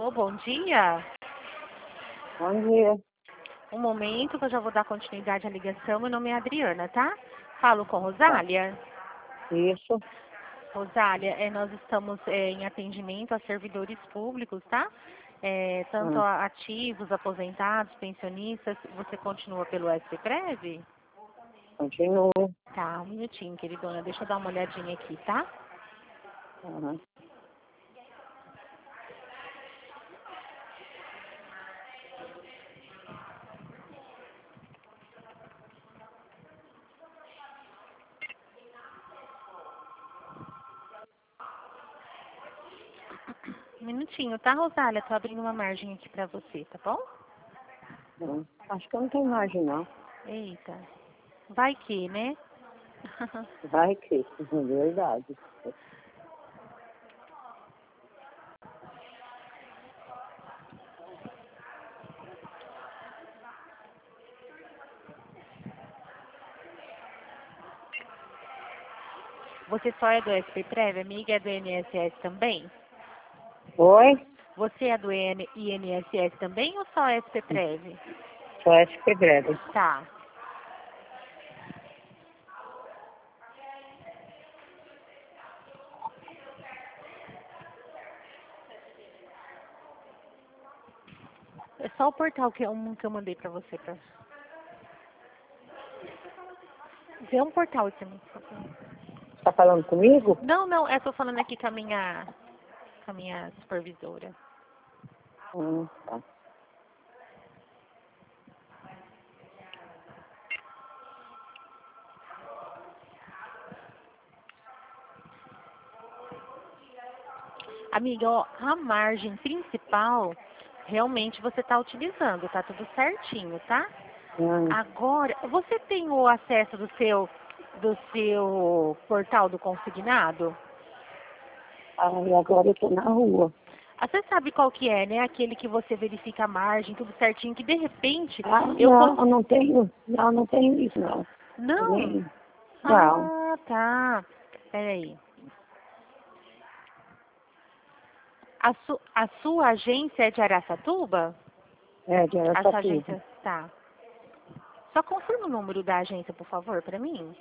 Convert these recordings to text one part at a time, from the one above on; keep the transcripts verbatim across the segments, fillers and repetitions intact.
Alô, bom dia. Bom dia. Um momento que eu já vou dar continuidade à ligação. Meu nome é Adriana, tá? Falo com Tá. Rosália. Isso. Rosália, é, nós estamos é, em atendimento a servidores públicos, tá? É, tanto Hum. a- ativos, aposentados, pensionistas. Você continua pelo S P Prev? Continuo. Tá, um minutinho, queridona. Deixa eu dar uma olhadinha aqui, tá? Uhum. Um minutinho, tá, Rosália? Tô abrindo uma margem aqui pra você, tá bom? Hum. Acho que eu não tenho imagem, não. Eita. Vai que, né? Vai que, é verdade. Você só é do S P Prev, amiga? É do I N S S também? Oi? Você é do I N S S também ou só S P Prev? Só S P breve. Tá. É só o portal que eu, que eu mandei pra você. Pra... Vê um portal aqui, por favor. Tá falando comigo? Não, não, eu tô falando aqui com a minha, com a minha supervisora. Hum, tá. Amiga, ó, a margem principal, realmente você tá utilizando, tá tudo certinho, tá? Hum. Agora, você tem o acesso do seu, do seu portal do consignado? Ah, e agora eu tô na rua. Ah, você sabe qual que é, né? Aquele que você verifica a margem, tudo certinho, que de repente Ah, eu não, cons... eu não tenho. Não, não tenho isso, não. Eu Não? nem... Não. Ah, tá. Peraí. A, su... a sua agência é de Araçatuba? É, de A sua Araçatuba. agência, tá. Só confirma o número da agência, por favor, pra mim.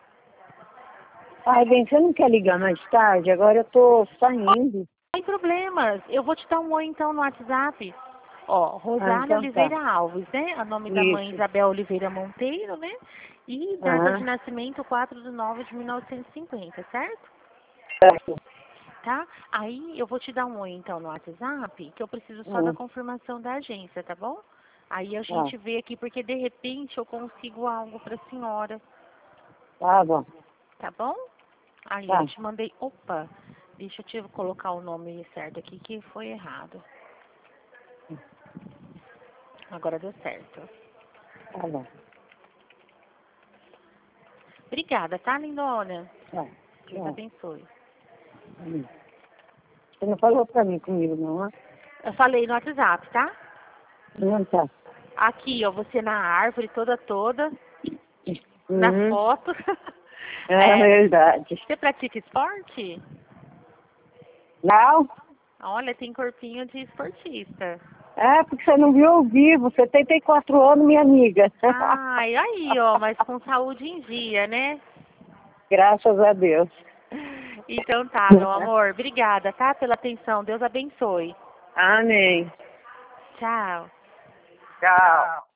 Ai, bem, você não quer ligar mais tarde? Agora eu tô saindo. Sem problemas. Eu vou te dar um oi então no WhatsApp. Ó, Ah, Rosália então tá. Oliveira Alves, né? O nome da mãe Isso. Isabel Oliveira Monteiro, né? E data de Aham. nascimento quatro de nove de mil novecentos e cinquenta, certo? Certo. Tá? Aí eu vou te dar um oi então no WhatsApp, que eu preciso só da Hum. confirmação da agência, tá bom? Aí a Tá. gente vê aqui, porque de repente eu consigo algo pra senhora, Tá bom. tá bom? Aí Tá. eu te mandei, opa, deixa eu te colocar o nome certo aqui que foi errado. Agora deu certo. Tá bom. Obrigada, tá, lindona? Tá. Deus Tchau. abençoe. Hum. Você não falou pra mim comigo, não, né? Eu falei no WhatsApp, tá? Não tá. Aqui, ó, você na árvore toda, toda, na Uhum. foto. É É, verdade. você pratica esporte? Não? Olha, tem corpinho de esportista. É, porque você não viu ao vivo. setenta e quatro anos, minha amiga. Ai, aí, ó, mas com saúde em dia, né? Graças a Deus. Então tá, meu amor. Obrigada, tá? Pela atenção. Deus abençoe. Amém. Tchau. Tchau.